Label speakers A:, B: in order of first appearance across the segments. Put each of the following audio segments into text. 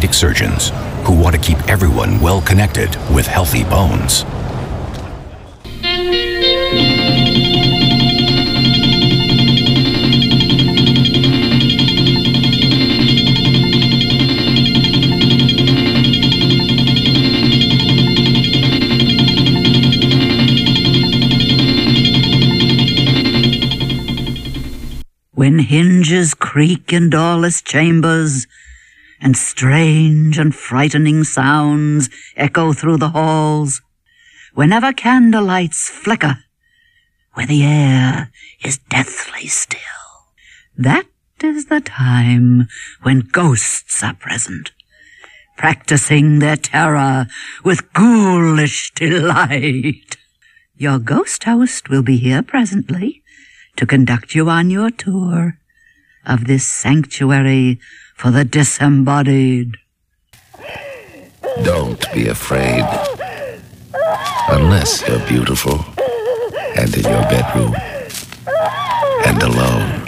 A: orthopedic surgeons who want to keep everyone well connected with healthy bones.
B: When hinges creak in doorless chambers, and strange and frightening sounds echo through the halls, whenever candlelights flicker, where the air is deathly still, that is the time when ghosts are present, practicing their terror with ghoulish delight. Your ghost host will be here presently to conduct you on your tour of this sanctuary for the disembodied.
C: Don't be afraid. Unless you're beautiful and in your bedroom and alone.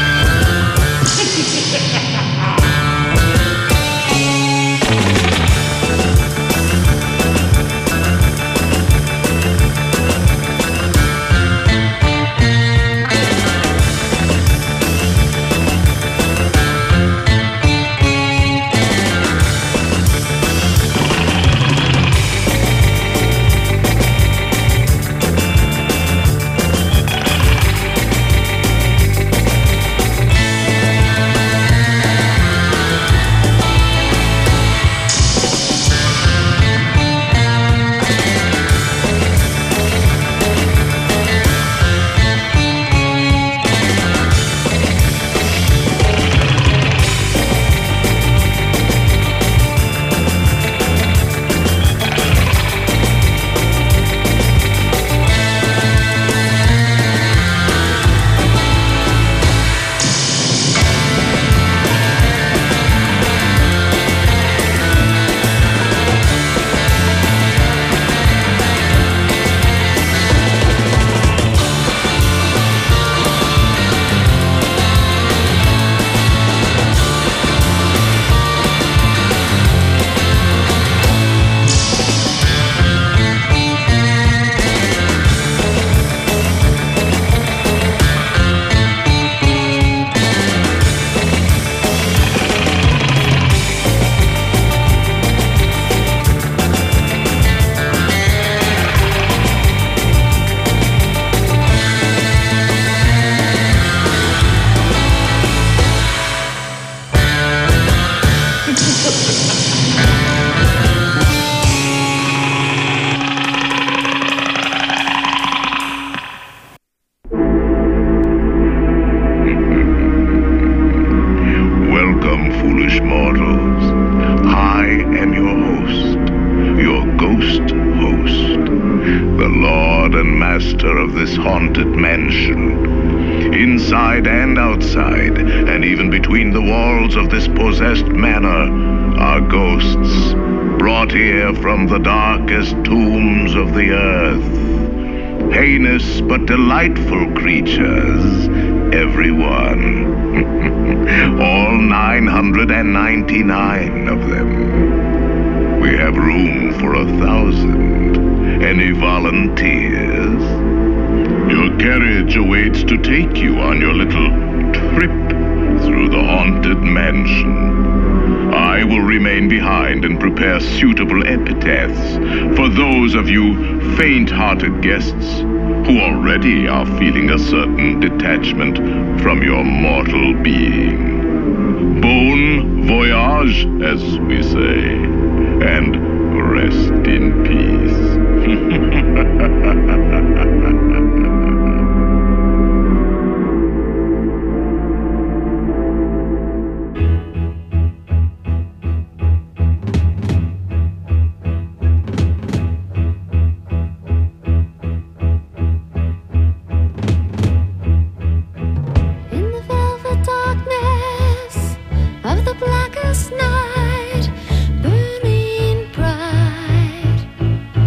D: Inside and outside, and even between the walls of this possessed manor, are ghosts brought here from the darkest tombs of the earth. Heinous but delightful creatures, everyone. All 999 of them. We have room for 1,000. Any volunteers? Your carriage awaits to take you on your little trip through the haunted mansion. I will remain behind and prepare suitable epitaphs for those of you faint-hearted guests who already are feeling a certain detachment from your mortal being. Bon voyage, as we say, and rest in peace.
E: Blackest night, burning bright.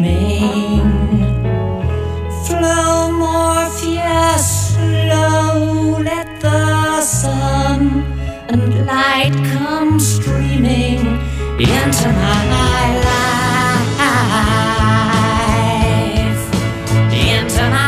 E: dreaming. Flow Morpheus, slow, let the sun and light come streaming into my life, into my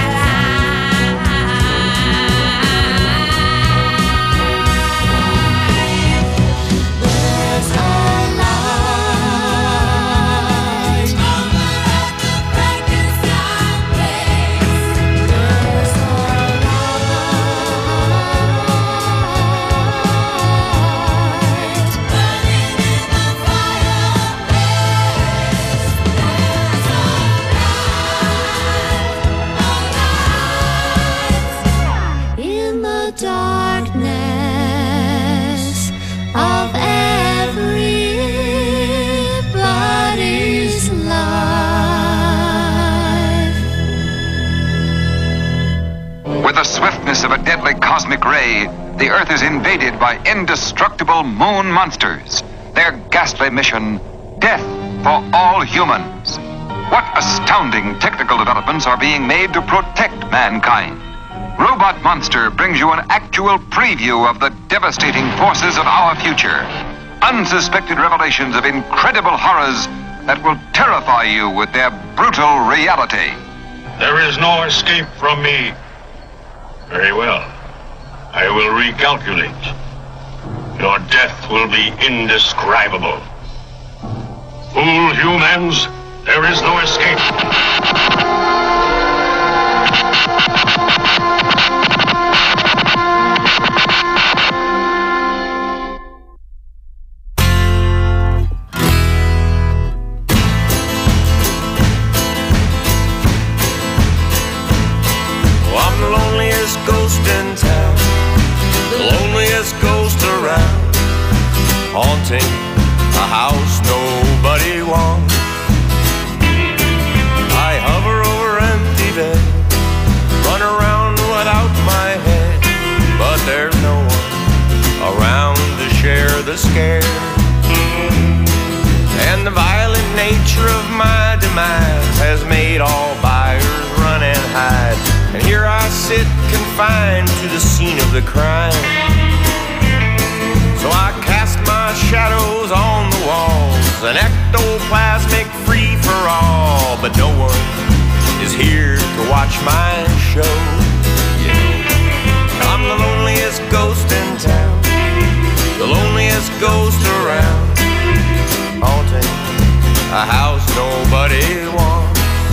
E: darkness of everybody's life.
F: With the swiftness of a deadly cosmic ray, the Earth is invaded by indestructible moon monsters. Their ghastly mission, death for all humans. What astounding technical developments are being made to protect mankind? Robot Monster brings you an actual preview of the devastating forces of our future. Unsuspected revelations of incredible horrors that will terrify you with their brutal reality.
D: There is no escape from me. Very well. I will recalculate. Your death will be indescribable. Fool humans, there is no escape.
G: Ghost in town, the loneliest ghost around, haunting a house nobody wants. I hover over empty bed, run around without my head, but there's no one around to share the scare. And the violent nature of my demise has made all buyers run and hide. And here I sit confined to the scene of the crime. So I cast my shadows on the walls, an ectoplasmic free-for-all. But no one is here to watch my show. You know, I'm the loneliest ghost in town, the loneliest ghost around, haunting a house nobody wants.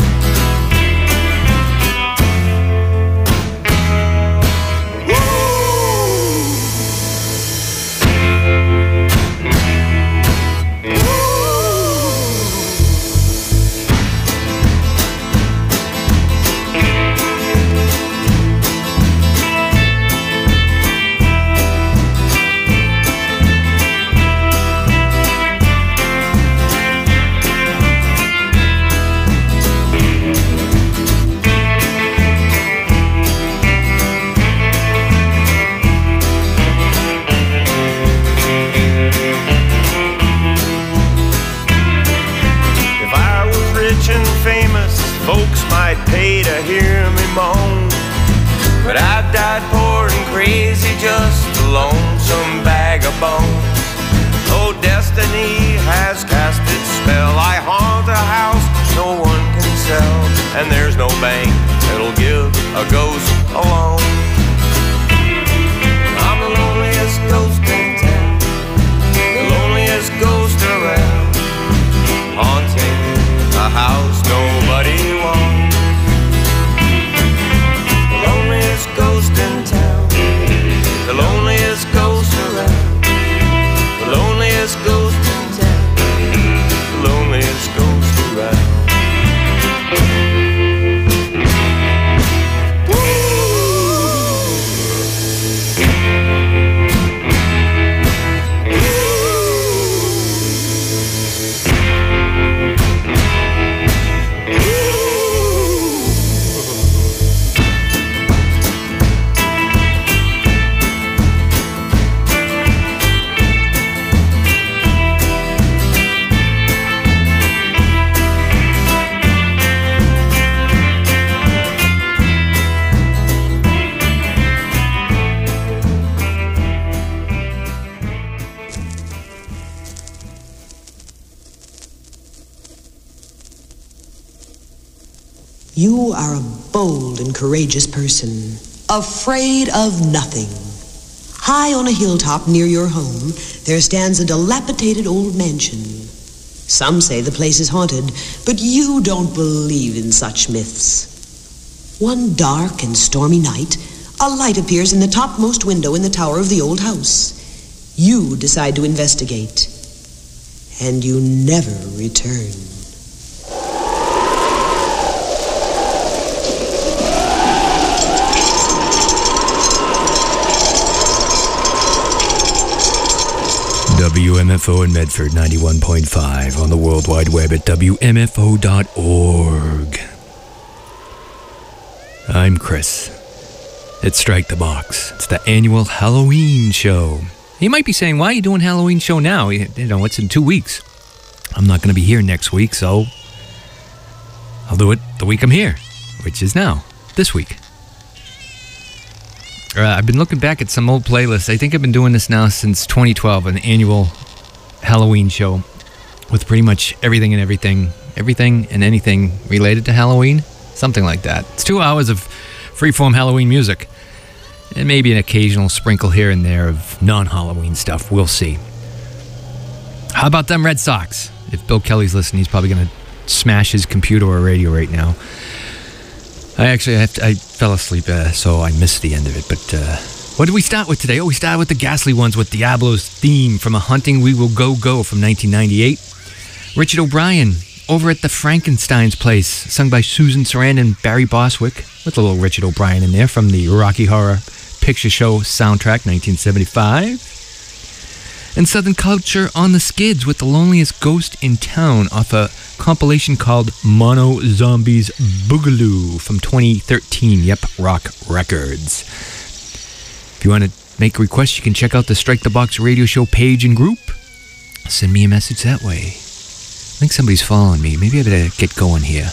G: Folks might pay to hear me moan, but I died poor and crazy, just a lonesome bag of bones. Oh, destiny has cast its spell. I haunt a house no one can sell, and there's no bank that'll give a ghost a loan. I'm the loneliest ghost in town, the loneliest ghost around, haunting a house nobody wants. The loneliest ghost in town, the loneliest ghost around, the loneliest ghost in town, the loneliest ghost around. Woo!
H: You are a bold and courageous person, afraid of nothing. High on a hilltop near your home, there stands a dilapidated old mansion. Some say the place is haunted, but you don't believe in such myths. One dark and stormy night, a light appears in the topmost window in the tower of the old house. You decide to investigate, and you never return.
I: WMFO in Medford, 91.5 on the World Wide Web at WMFO.org. I'm Chris. It's Strike the Box. It's the annual Halloween show. You might be saying, why are you doing Halloween show now? You know, it's in 2 weeks. I'm not going to be here next week, so I'll do it the week I'm here, which is now, this week. I've been looking back at some old playlists. I think I've been doing this now since 2012, an annual Halloween show with pretty much everything and anything related to Halloween. Something like that. It's 2 hours of freeform Halloween music. And maybe an occasional sprinkle here and there of non-Halloween stuff. We'll see. How about them Red Sox? If Bill Kelly's listening, he's probably going to smash his computer or radio right now. I fell asleep, so I missed the end of it. But what did we start with today? Oh, we started with the Ghastly Ones with Diablo's theme from A Hunting We Will Go from 1998. Richard O'Brien, Over at the Frankenstein's Place, sung by Susan Sarandon and Barry Bostwick, with a little Richard O'Brien in there from the Rocky Horror Picture Show soundtrack, 1975. And Southern Culture on the Skids with The Loneliest Ghost in Town off a compilation called Mono Zombies Boogaloo from 2013. Yep, Rock Records. If you want to make a request, you can check out the Strike the Box radio show page and group. Send me a message that way. I think somebody's following me. Maybe I better get going here.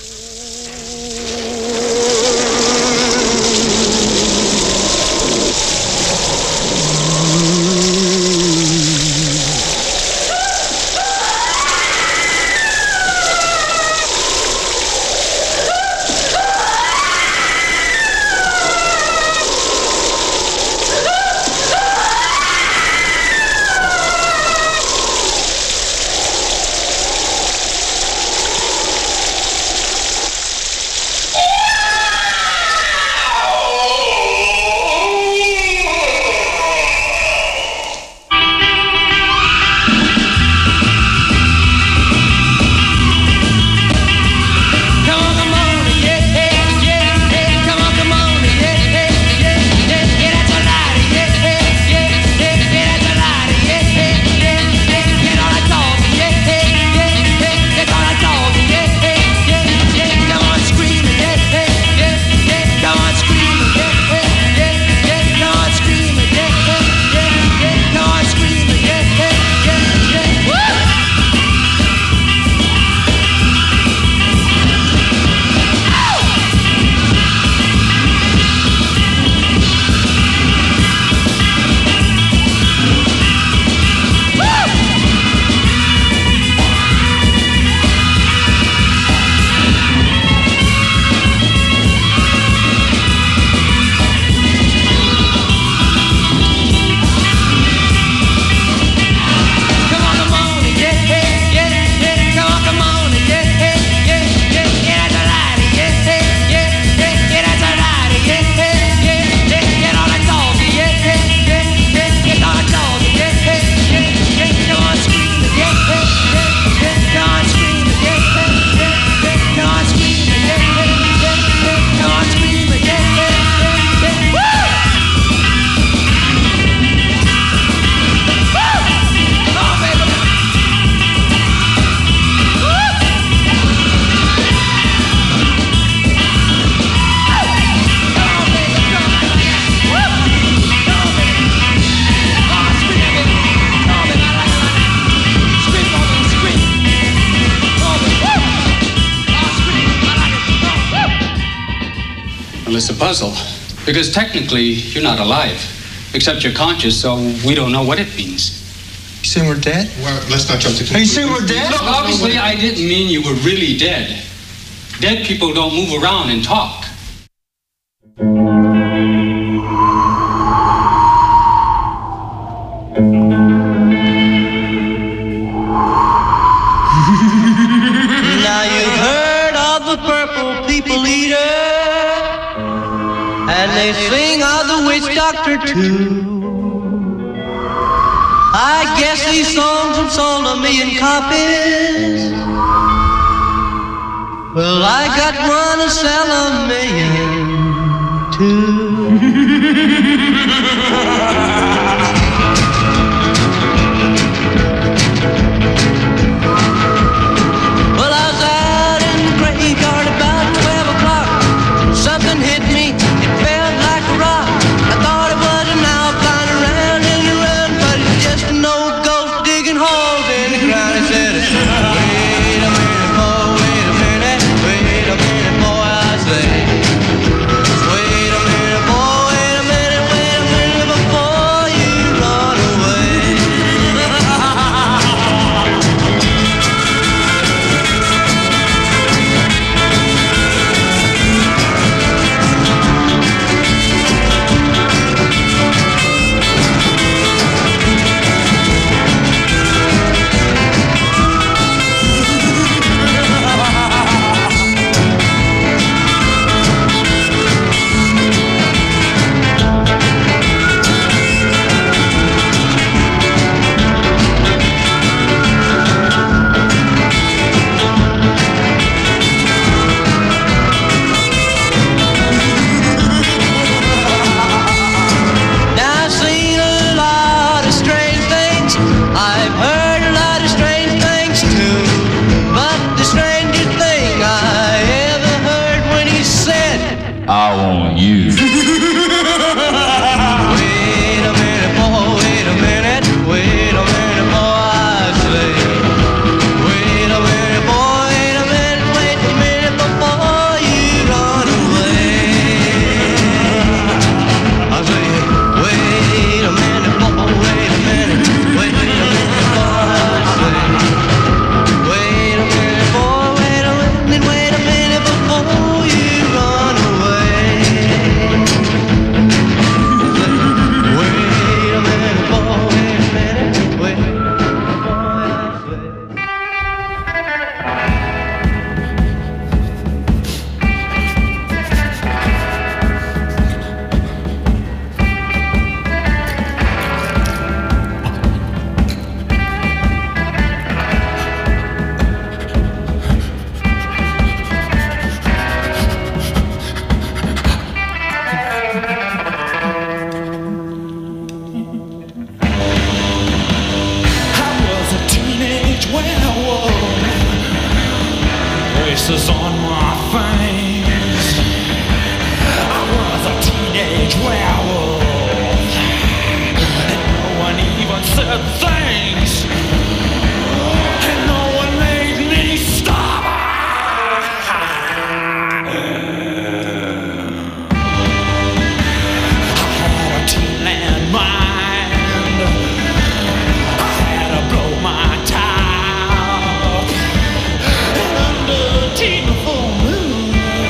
J: It's a puzzle, because technically you're not alive, except you're conscious, so we don't know what it means.
K: You saying we're dead?
J: Well, let's not jump to conclusions.
K: Are you saying we're dead?
J: Look, obviously I didn't mean you were really dead. Dead people don't move around and talk.
K: Now you've heard of the purple people eater, and they sing of the witch doctor too. I guess these songs have sold 1 million copies. Well, I got one to sell 1 million too. Well, I was out in the graveyard about 12 o'clock. Something hit me, it felt like a rock. I thought it was an owl flying around in the run, but it's just an old ghost digging holes in the ground. It said, wait a minute, boy, wait a minute, wait a minute, boy, I say. Wait a minute, boy, wait a minute, before you run away. Now I've seen a lot of strange things. I've heard a lot of strange things too. But the strangest thing I ever heard when he said,
L: I want you.
K: wait a minute, boy, wait a minute, boy, I say. Wait a minute, boy, wait a minute, before you run away. I say, wait a minute, boy, wait a minute, boy, I say. Wait a minute, boy, wait a minute, before you run away. Wait a minute, boy, wait a minute, boy, I say.
M: I was a teenage werewolf, braces on my face. I was a teenage werewolf, and no one even said thanks, and no one made me stop. I had a teen-land mind. I had to blow my top, and under teen full moon,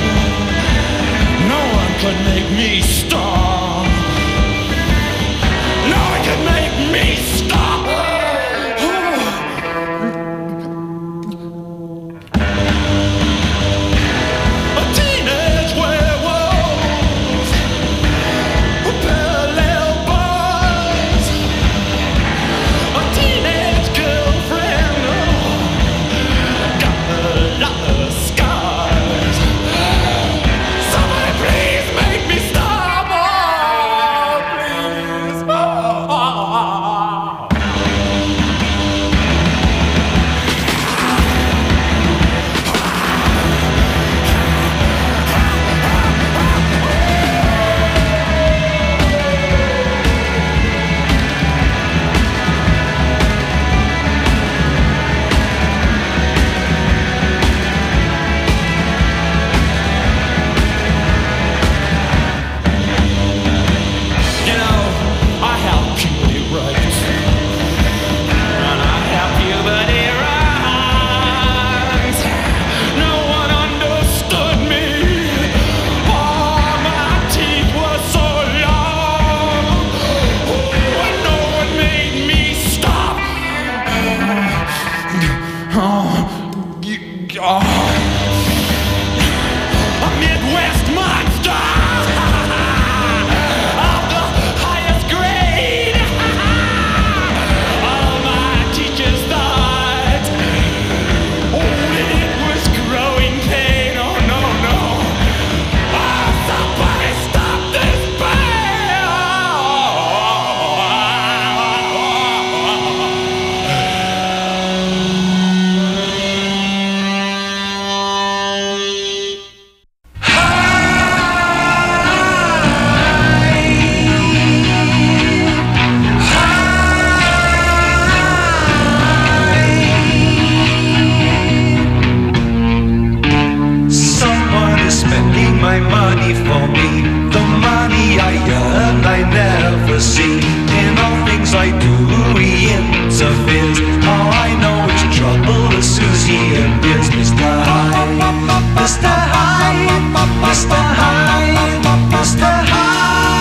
L: money for me. The money I earn I never see. In all things I do he interferes. All I know is trouble as soon as he appears. Mr. Hyde, Mr. Hyde, Mr. Hyde, Mr. Hyde.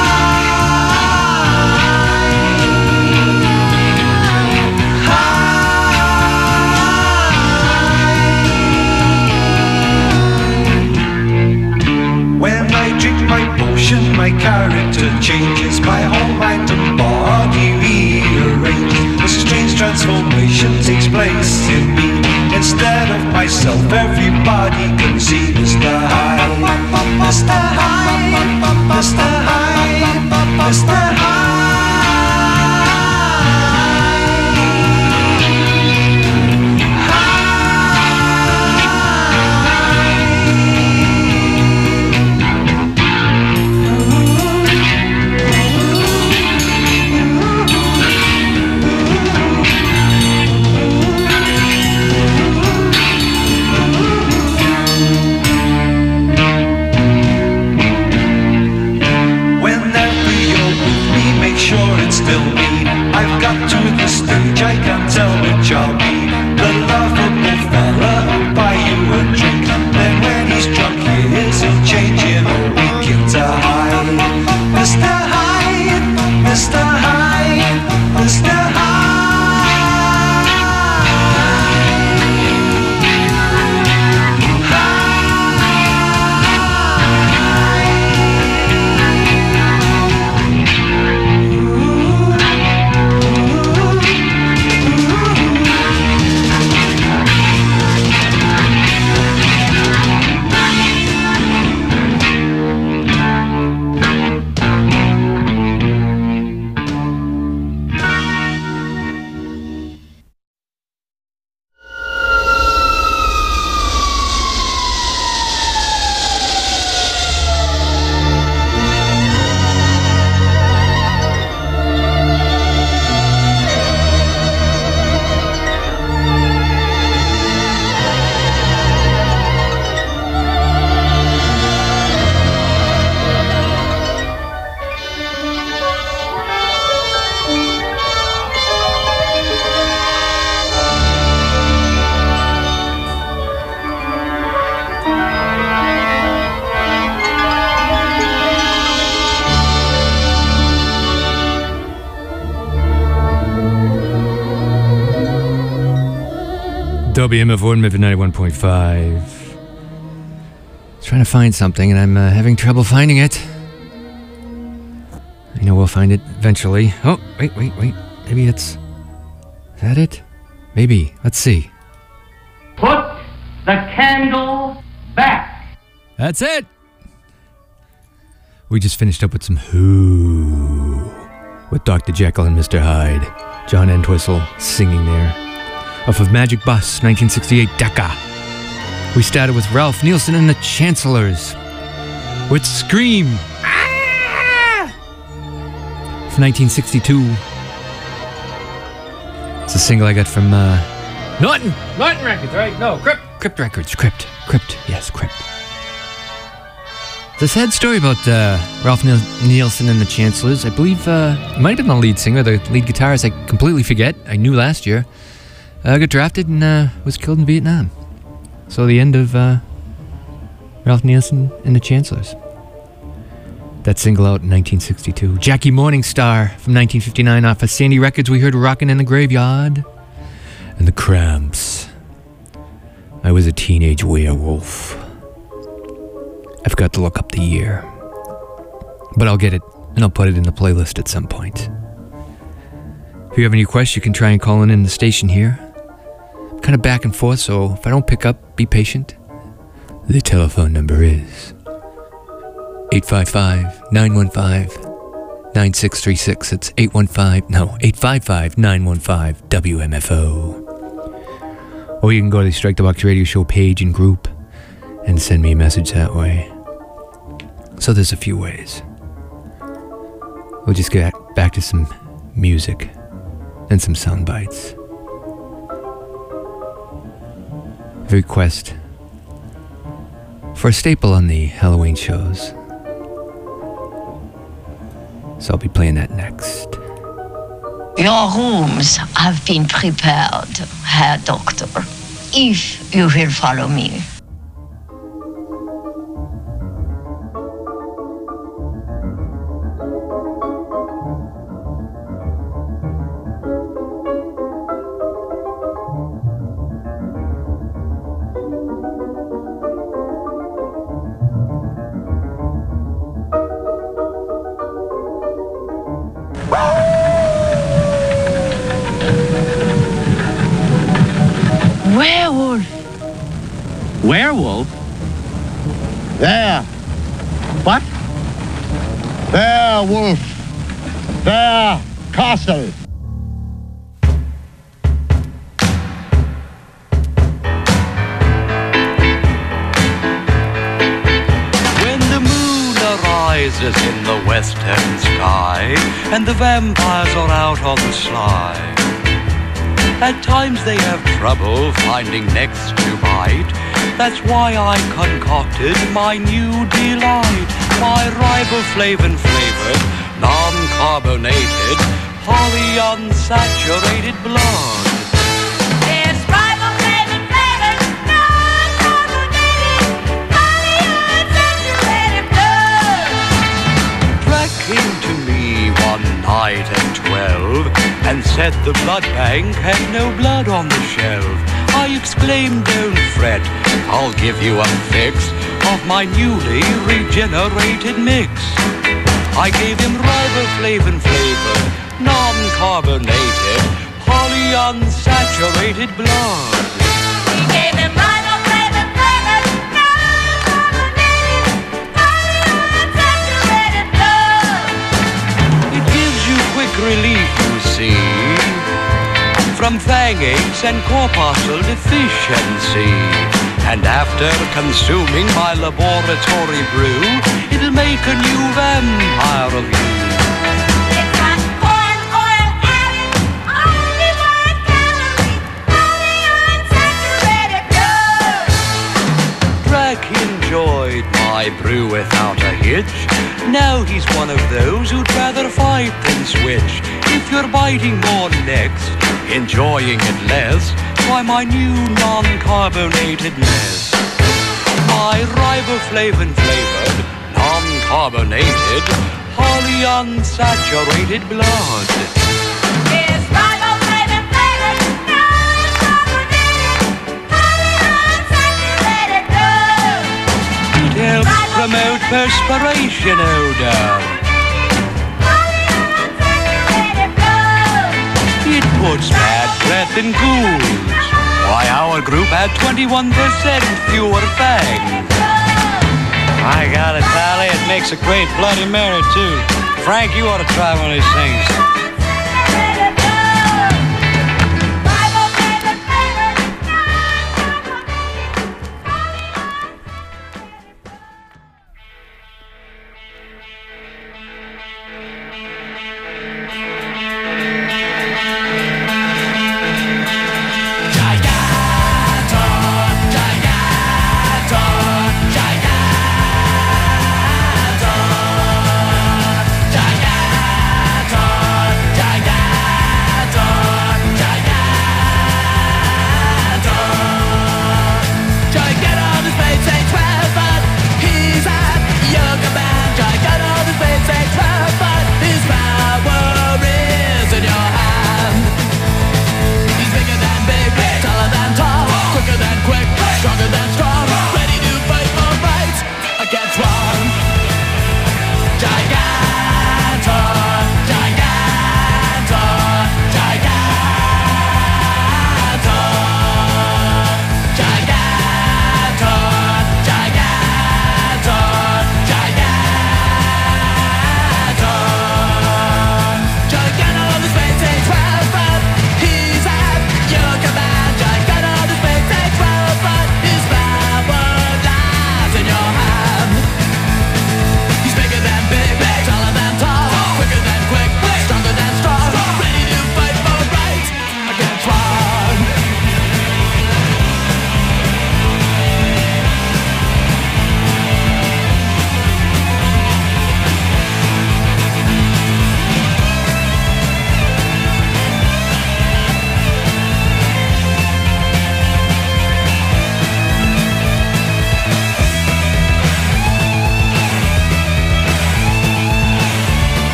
L: My character changes, my whole mind and body rearranges. A strange transformation takes place in me. Instead of myself, everybody can see Mr. Hyde, Mr. Hyde, Mr. Hyde, Mr. Hyde. I can't tell which I'll be. The lovable fella who'll buy you a drink. Then when he's drunk, he'll change in a week into Hyde. Mr. Hyde, Mr. Hyde, Mr. Hyde.
I: WMFO Memphis 91.5. Trying to find something, and I'm having trouble finding it. I know we'll find it eventually. Oh, wait. Maybe it's... Is that it? Maybe. Let's see.
N: Put the candle back.
I: That's it! We just finished up with some Who with Dr. Jekyll and Mr. Hyde. John Entwistle singing there. Off of Magic Bus, 1968 Decca. We started with Ralph Nielsen and the Chancellors with Scream. Ah! From 1962. It's a single I got from Norton Records, right? No, Crypt Records. Crypt. Yes, Crypt. It's a sad story about Ralph Nielsen and the Chancellors. I believe it might have been the lead singer, the lead guitarist. I completely forget. I knew last year. Got drafted and was killed in Vietnam. So the end of Ralph Nielsen and the Chancellors. That single out in 1962. Jackie Morningstar from 1959 off of Sandy Records. We heard Rockin' in the Graveyard. And the Cramps. I was a teenage werewolf. I forgot to look up the year. But I'll get it and I'll put it in the playlist at some point. If you have any questions, you can try and call in the station here. Kind of back and forth, so if I don't pick up, be patient. The telephone number is 855-915-9636. It's 855-915-WMFO. Or you can go to the Strike the Box Radio Show page and group and send me a message that way. So there's a few ways. We'll just get back to some music and some sound bites. A request for a staple on the Halloween shows. So I'll be playing that next.
E: Your rooms have been prepared, Herr Doctor, if you will follow me.
O: Werewolf? There. What? There, wolf. There, castle.
P: When the moon arises in the western sky and the vampires are out on the sly, at times they have trouble finding necks to bite. That's why I concocted my new delight, my riboflavin flavored, non-carbonated, polyunsaturated blood.
E: It's riboflavin flavored, non-carbonated, polyunsaturated blood.
P: Drac came to me one night at 12 and said the blood bank had no blood on the shelf. I exclaimed, don't fret, I'll give you a fix of my newly regenerated mix. I gave him riboflavin flavored, non-carbonated, polyunsaturated blood.
E: We gave him riboflavin flavored, non-carbonated, polyunsaturated blood.
P: It gives you quick relief, you see, from fang aches and corpuscle deficiency. And after consuming my laboratory brew, it'll make a new vampire of you.
E: It's got corn oil added, only 1 calorie, polyunsaturated blood.
P: Drac enjoyed my brew without a hitch. Now he's one of those who'd rather fight than switch. If you're biting more necks, enjoying it less, try my new non-carbonated mess. My riboflavin flavored, non-carbonated, polyunsaturated blood.
E: It's riboflavin flavored, non-carbonated, polyunsaturated blood.
P: It helps promote perspiration odor. It puts bad breath in ghouls. Why, our group had 21% fewer fangs.
Q: I got it, Pally. It makes a great Bloody Mary, too. Frank, you ought to try one of these things.
M: Gigantor,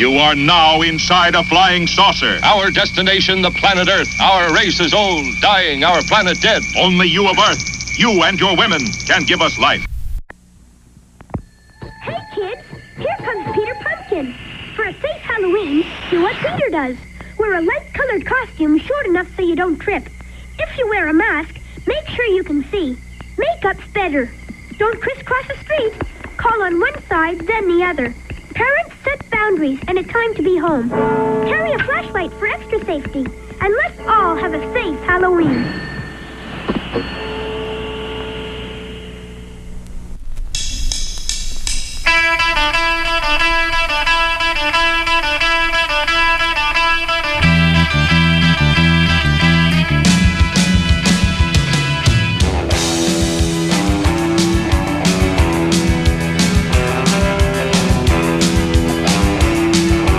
R: You are now inside a flying saucer.
S: Our destination, the planet Earth. Our race is old, dying, our planet dead.
R: Only you of Earth, you and your women, can give us life.
T: Hey, kids, here comes Peter Pumpkin. For a safe Halloween, do what Peter does. Wear a light-colored costume short enough so you don't trip. If you wear a mask, make sure you can see. Makeup's better. Don't crisscross the street. Call on one side, then the other. Parents, set boundaries, and it's time to be home. Carry a flashlight for extra safety. And let's all have a safe Halloween.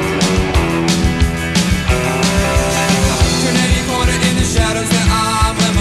K: Turn any corner in the shadows that I'm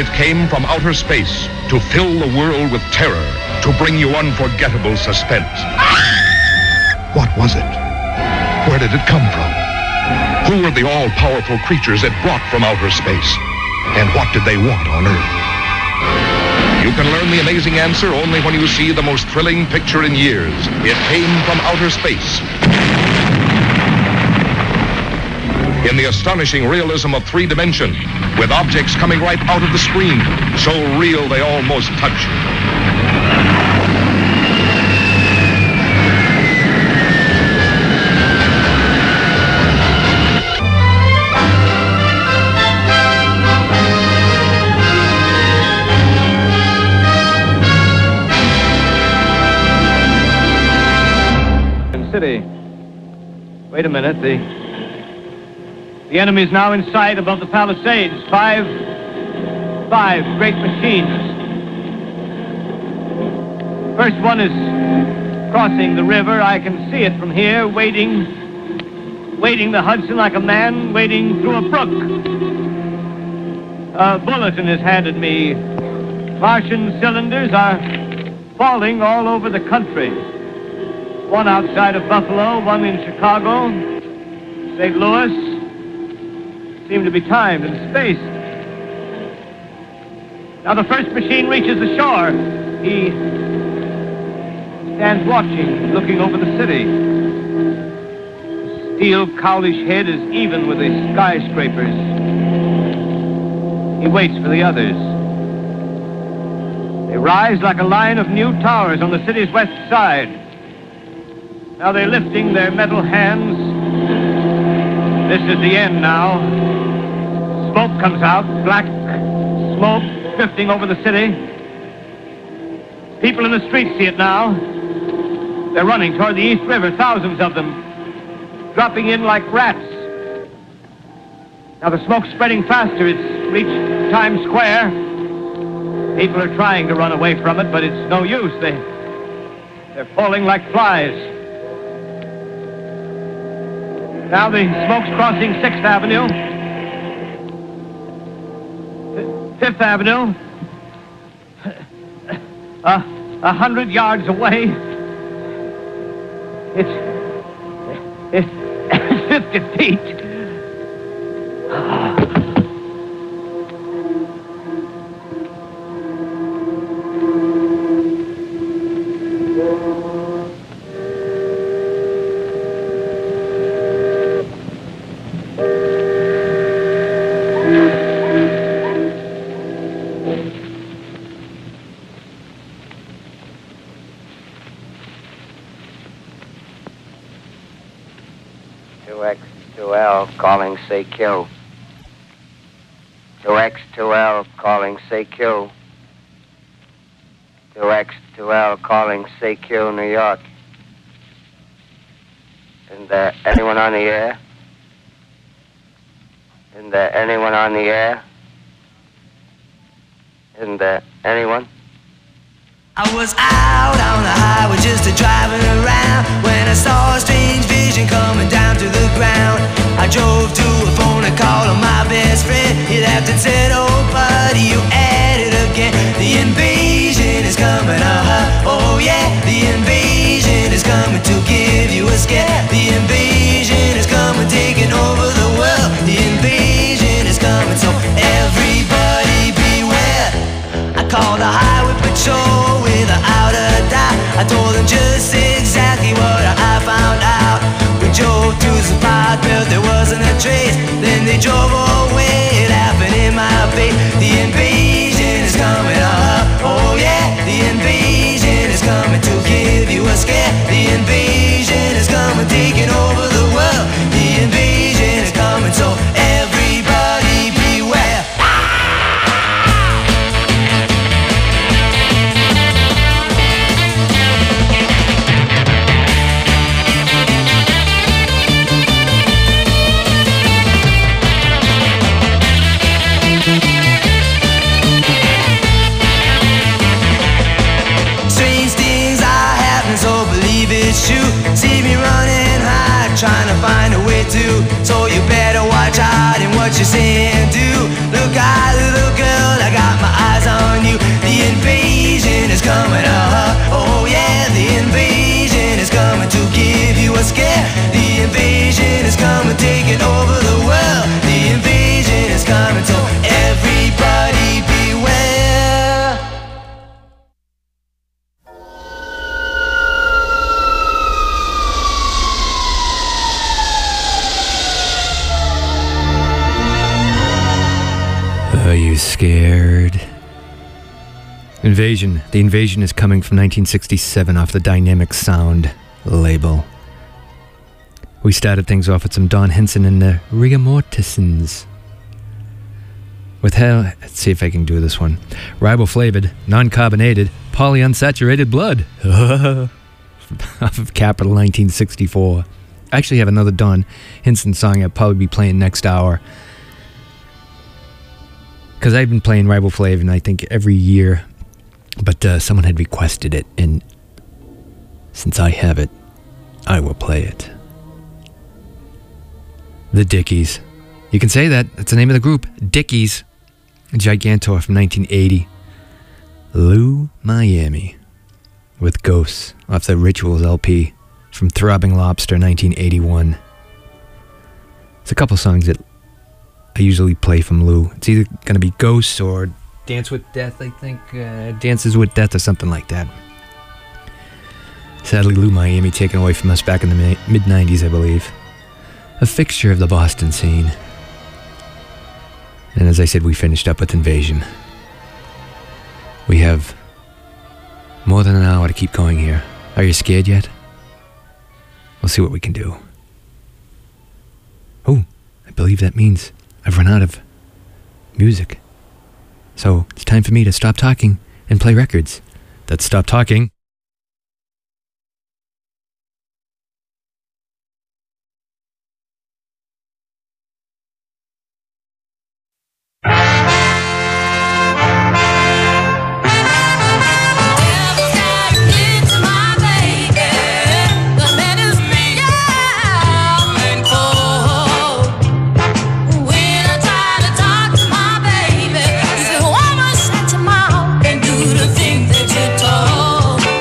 R: It came from outer space to fill the world with terror, to bring you unforgettable suspense. What was it? Where did it come from? Who were the all-powerful creatures it brought from outer space? And what did they want on Earth? You can learn the amazing answer only when you see the most thrilling picture in years. It came from outer space. In the astonishing realism of 3 dimension, with objects coming right out of the screen, so real they almost touch you.
N: City. Wait a minute, the enemy is now in sight above the Palisades. Five great machines. First one is crossing the river. I can see it from here, wading the Hudson like a man wading through a brook. A bulletin is handed me. Martian cylinders are falling all over the country. One outside of Buffalo, one in Chicago, St. Louis. Seem to be timed and spaced. Now the first machine reaches the shore. He stands watching, looking over the city. The steel cowlish head is even with the skyscrapers. He waits for the others. They rise like a line of new towers on the city's west side. Now they're lifting their metal hands. This is the end now. Smoke comes out, black smoke drifting over the city. People in the streets see it now. They're running toward the East River, thousands of them, dropping in like rats. Now the smoke's spreading faster. It's reached Times Square. People are trying to run away from it, but it's no use. They're falling like flies. Now the smoke's crossing 6th Avenue, 5th Avenue, 100 yards away. It's 50 feet.
U: Calling CQ. 2X2L calling CQ. 2X2L calling CQ, New York. Isn't there anyone on the air? Isn't there anyone on the air? Isn't there anyone?
K: I was out on the highway just driving around when I saw a strange vision coming down to the ground. I drove to a phone and called on my best friend. He laughed and said, "Oh buddy, you at it again. The invasion is coming, oh yeah. The invasion is coming to give you a scare. The invasion is coming, taking over the world. The invasion is coming, so everybody beware." I called the highway patrol without a doubt. I told them just exactly what I found out. We drove to the spot, but there wasn't a trace. Then they drove away, laughing in my face. The invasion is coming, oh yeah. The invasion is coming to give you a scare. The invasion is coming, taking over the world. The invasion is coming, so everybody beware. See me running high, trying to find a way to. So you better watch out in what you say and do. Look out, little girl, I got
I: Invasion. The Invasion is coming from 1967 off the Dynamic Sound label. We started things off with some Don Henson and the Rigor Mortisons. With hell, let's see if I can do this one. Riboflavored, non-carbonated, polyunsaturated blood. Off of Capital 1964. I actually have another Don Henson song I'll probably be playing next hour. Because I've been playing Riboflavin, I think, every year. But someone had requested it, and since I have it, I will play it. The Dickies. You can say that. That's the name of the group. Dickies. Gigantor from 1980. Lou Miami with Ghosts off the Rituals LP from Throbbing Lobster 1981. It's a couple songs that I usually play from Lou. It's either going to be Ghosts or Dance with Death, I think. Dances with Death or something like that. Sadly, Lou Miami taken away from us back in the mid-90s, I believe. A fixture of the Boston scene. And as I said, we finished up with Invasion. We have more than an hour to keep going here. Are you scared yet? We'll see what we can do. Oh, I believe that means I've run out of music. So it's time for me to stop talking and play records. Let's stop talking.
K: Woman, shut your mouth and do the things that you're told.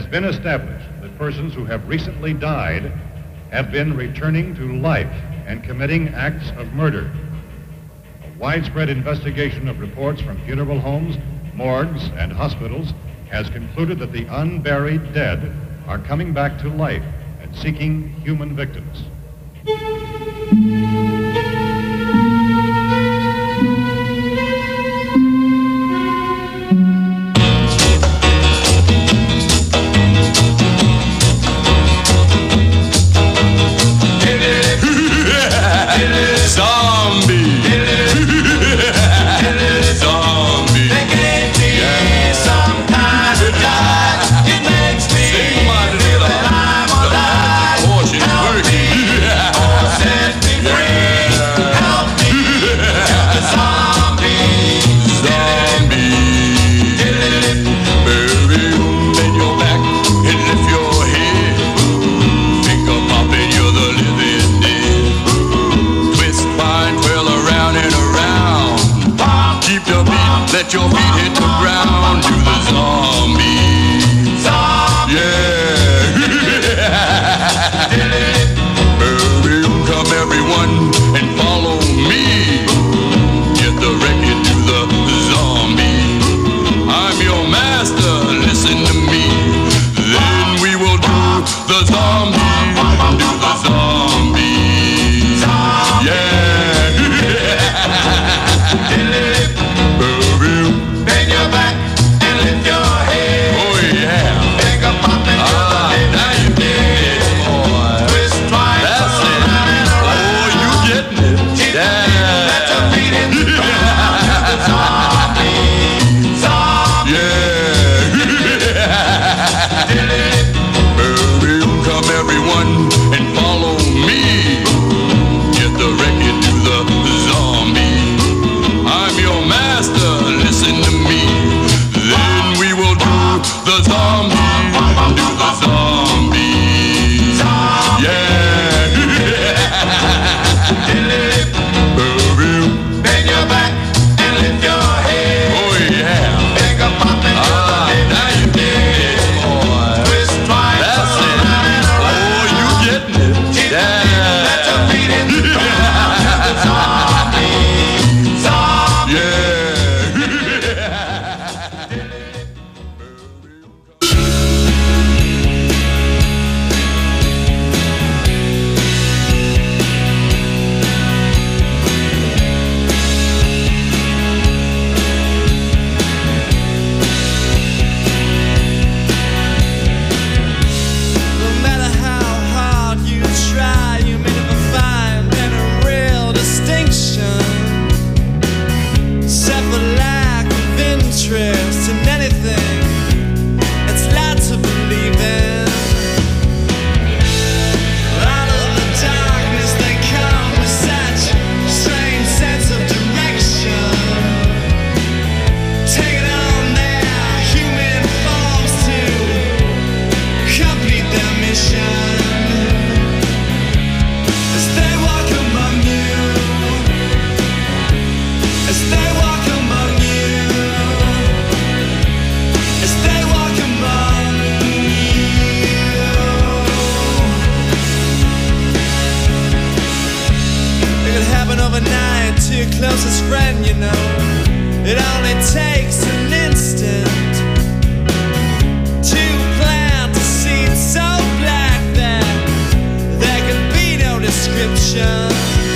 A: been established that persons who have recently died have been returning to life and committing acts of murder. A widespread investigation of reports from funeral homes, morgues, and hospitals has concluded that the unburied dead are coming back to life and seeking human victims.
V: Let your feet hit the ground, do the zombie. Zombie. Yeah. Baby, come everyone and follow me. Get the record to the zombie. I'm your master, listen to me. Then we will do the zombie. Do the zombie. Yeah. Bend your back and lift your head. Oh yeah. Take a pop and now you did it, boy. Twist twice. That's it. Oh, you getting it. Yeah. Let your feet hit the ground. The zombie. Zombie. Yeah. Baby, come everyone and follow me. Get the record to the zombie. I'm your master, listen to me. Then we will do the zombie. Do the zombie. Yeah. Baby, bend your back and lift your head. Oh yeah. Take a pop and now you did it, boy. Twist twice. That's it. Oh, you getting it. Yeah. Let your feet hit the ground. The zombie. Zombie. Yeah.
M: No matter how hard you try, you may never find any real distinction, except for lack of interest in anything. It's loud to believe in. Out of the darkness they come with such strange sense of direction, taking on their human forms to complete their mission. As they walk among you, as they walk among you, as they walk among you. It could happen overnight to your closest friend, you know. It only takes an instant to plant a seed so black that there could be no description.